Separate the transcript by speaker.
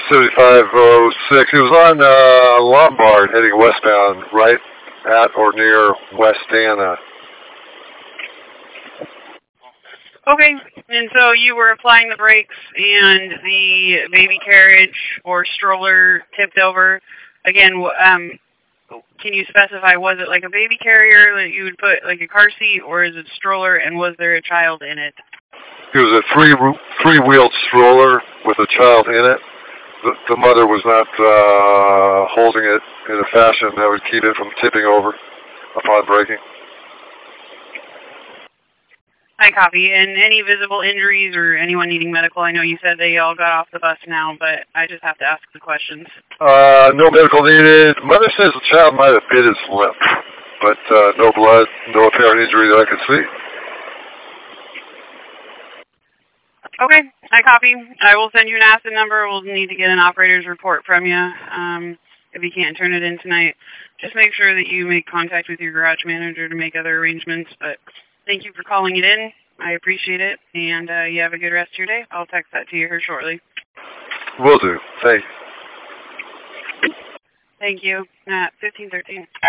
Speaker 1: 7506. It was on Lombard heading westbound, right at or near Westana.
Speaker 2: Okay, and so you were applying the brakes and the baby carriage or stroller tipped over. Again, can you specify, was it like a baby carrier that you would put like a car seat, or is it a stroller, and was there a child in it?
Speaker 1: It was a three-wheeled stroller with a child in it. The mother was not holding it in a fashion that would keep it from tipping over upon braking.
Speaker 2: I copy. And any visible injuries or anyone needing medical? I know you said they all got off the bus now, but I just have to ask the questions.
Speaker 1: No medical needed. Mother says the child might have bit his lip, but no blood, no apparent injury that I could see.
Speaker 2: Okay, I copy. I will send you an acid number. We'll need to get an operator's report from you. If you can't turn it in tonight, just make sure that you make contact with your garage manager to make other arrangements. But thank you for calling it in. I appreciate it, and you have a good rest of your day. I'll text that to you here shortly.
Speaker 1: Will do. Thanks.
Speaker 2: Thank you. 1513.